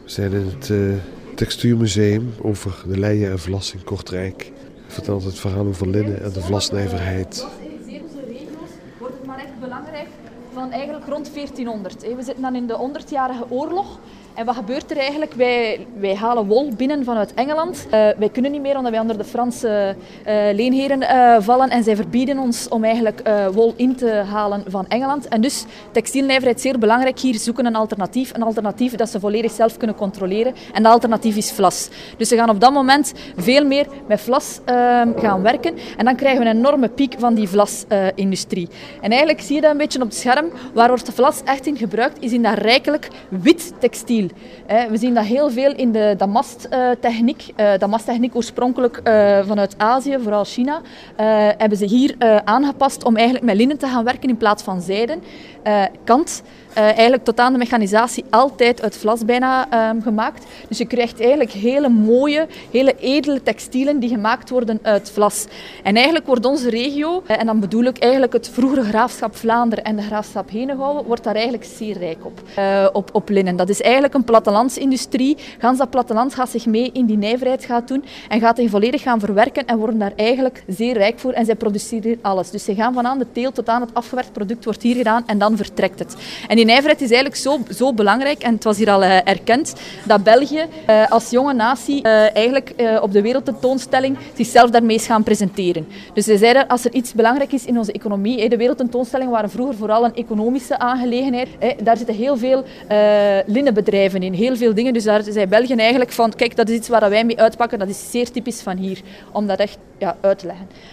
We zijn in het textielmuseum over de leien en vlas in Kortrijk. Vertelt het verhaal over linnen en de vlasnijverheid. In zeer veel regio's wordt het maar echt belangrijk van eigenlijk rond 1400. We zitten dan in de 100-jarige oorlog. En wat gebeurt er eigenlijk? Wij halen wol binnen vanuit Engeland. Wij kunnen niet meer omdat wij onder de Franse leenheren vallen. En zij verbieden ons om eigenlijk wol in te halen van Engeland. En dus textielnijverheid is zeer belangrijk. Hier zoeken een alternatief. Een alternatief dat ze volledig zelf kunnen controleren. En dat alternatief is vlas. Dus ze gaan op dat moment veel meer met vlas gaan werken. En dan krijgen we een enorme piek van die vlasindustrie. En eigenlijk zie je dat een beetje op het scherm. Waar wordt de vlas echt in gebruikt, is in dat rijkelijk wit textiel. We zien dat heel veel in de damasttechniek. Damasttechniek oorspronkelijk vanuit Azië, vooral China, hebben ze hier aangepast om eigenlijk met linnen te gaan werken in plaats van zijden. Kant, eigenlijk tot aan de mechanisatie altijd uit vlas bijna gemaakt. Dus je krijgt eigenlijk hele mooie, hele edele textielen die gemaakt worden uit vlas. En eigenlijk wordt onze regio, en dan bedoel ik eigenlijk het vroegere graafschap Vlaanderen en de graafschap Henegouwen, wordt daar eigenlijk zeer rijk op linnen. Dat is eigenlijk een plattelandsindustrie. Gans dat platteland gaat zich mee in die nijverheid gaan doen en gaat die volledig gaan verwerken en worden daar eigenlijk zeer rijk voor. En zij produceren alles. Dus ze gaan van aan de teelt tot aan het afgewerkt product wordt hier gedaan en dan vertrekt het. En die nijverheid is eigenlijk zo belangrijk, en het was hier al erkend, dat België als jonge natie eigenlijk op de wereldtentoonstelling zichzelf daarmee is gaan presenteren. Dus ze zeiden, als er iets belangrijk is in onze economie, de wereldtentoonstellingen waren vroeger vooral een economische aangelegenheid. Daar zitten heel veel linnenbedrijven in, heel veel dingen. Dus daar zei België eigenlijk van, kijk, dat is iets waar wij mee uitpakken, dat is zeer typisch van hier, om dat echt uit te leggen.